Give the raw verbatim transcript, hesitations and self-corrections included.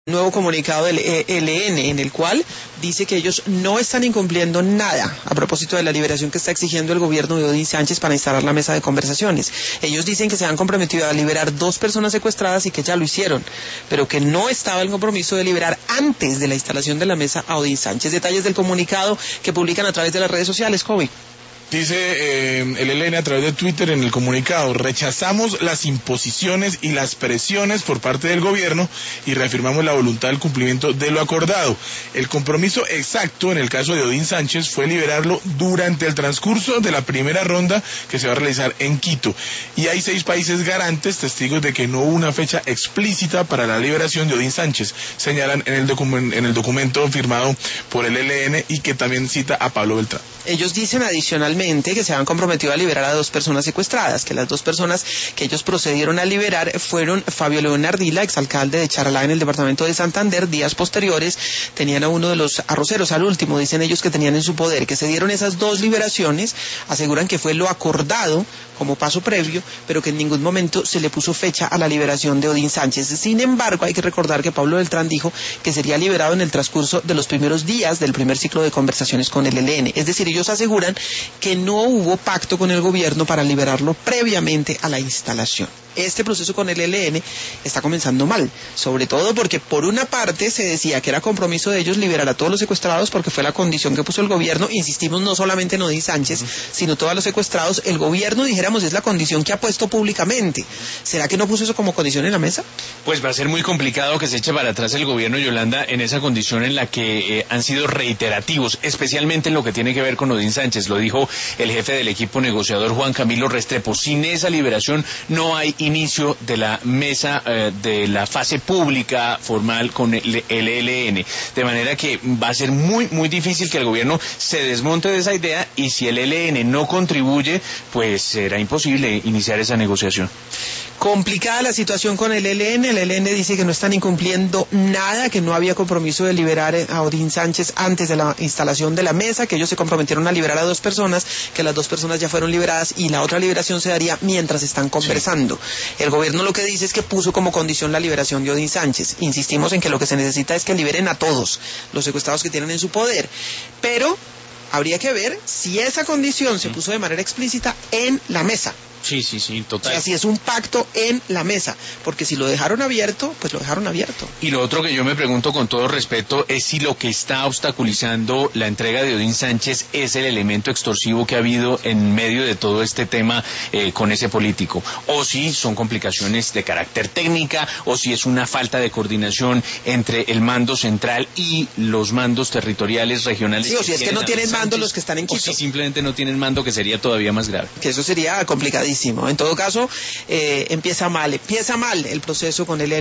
Nuevo comunicado del E L N en el cual dice que ellos no están incumpliendo nada a propósito de la liberación que está exigiendo el gobierno de Odín Sánchez para instalar la mesa de conversaciones. Ellos dicen que se han comprometido a liberar dos personas secuestradas y que ya lo hicieron, pero que no estaba el compromiso de liberar antes de la instalación de la mesa a Odín Sánchez. Detalles del comunicado que publican a través de las redes sociales, Kobe. Dice eh, el E L N a través de Twitter en el comunicado: rechazamos las imposiciones y las presiones por parte del gobierno y reafirmamos la voluntad del cumplimiento de lo acordado. El compromiso exacto en el caso de Odín Sánchez fue liberarlo durante el transcurso de la primera ronda que se va a realizar en Quito. Y hay seis países garantes, testigos de que no hubo una fecha explícita para la liberación de Odín Sánchez, señalan en el, document en el documento firmado por el E L N y que también cita a Pablo Beltrán. Ellos dicen adicionalmente que se han comprometido a liberar a dos personas secuestradas, que las dos personas que ellos procedieron a liberar fueron Fabio León Ardila, exalcalde de Charalá en el departamento de Santander. Días posteriores tenían a uno de los arroceros, al último, dicen ellos que tenían en su poder, que se dieron esas dos liberaciones, aseguran que fue lo acordado como paso previo, pero que en ningún momento se le puso fecha a la liberación de Odín Sánchez. Sin embargo, hay que recordar que Pablo Beltrán dijo que sería liberado en el transcurso de los primeros días del primer ciclo de conversaciones con el E L N. Es decir, ellos aseguran que no hubo pacto con el gobierno para liberarlo previamente a la instalación. Este proceso con el E L N está comenzando mal, sobre todo porque por una parte se decía que era compromiso de ellos liberar a todos los secuestrados porque fue la condición que puso el gobierno, insistimos no solamente en Odín Sánchez, uh-huh. sino todos los secuestrados. El gobierno, dijéramos, es la condición que ha puesto públicamente. ¿Será que no puso eso como condición en la mesa? Pues va a ser muy complicado que se eche para atrás el gobierno, Yolanda, en esa condición en la que eh, han sido reiterativos, especialmente en lo que tiene que ver con Odín Sánchez. Lo dijo el jefe del equipo negociador, Juan Camilo Restrepo. Sin esa liberación no hay inicio de la mesa eh, de la fase pública formal con el, el E L N, de manera que va a ser muy muy difícil que el gobierno se desmonte de esa idea, y si el E L N no contribuye, pues será imposible iniciar esa negociación. Complicada la situación con el E L N. El E L N dice que no están incumpliendo nada, que no había compromiso de liberar a Odín Sánchez antes de la instalación de la mesa, que ellos se comprometieron a liberar a dos personas, que las dos personas ya fueron liberadas y la otra liberación se daría mientras están conversando. Sí. El gobierno lo que dice es que puso como condición la liberación de Odín Sánchez. Insistimos en que lo que se necesita es que liberen a todos los secuestrados que tienen en su poder, pero habría que ver si esa condición se puso de manera explícita en la mesa. Sí, sí, sí, total. O sea, si es un pacto en la mesa, porque si lo dejaron abierto, pues lo dejaron abierto. Y lo otro que yo me pregunto con todo respeto es si lo que está obstaculizando la entrega de Odín Sánchez es el elemento extorsivo que ha habido en medio de todo este tema eh, con ese político, o si son complicaciones de carácter técnica, o si es una falta de coordinación entre el mando central y los mandos territoriales regionales. Sí, o si es que no tienen mando los que están en Quito. O si simplemente no tienen mando, que sería todavía más grave. Que eso sería complicadísimo. En todo caso, eh, empieza mal, empieza mal el proceso con el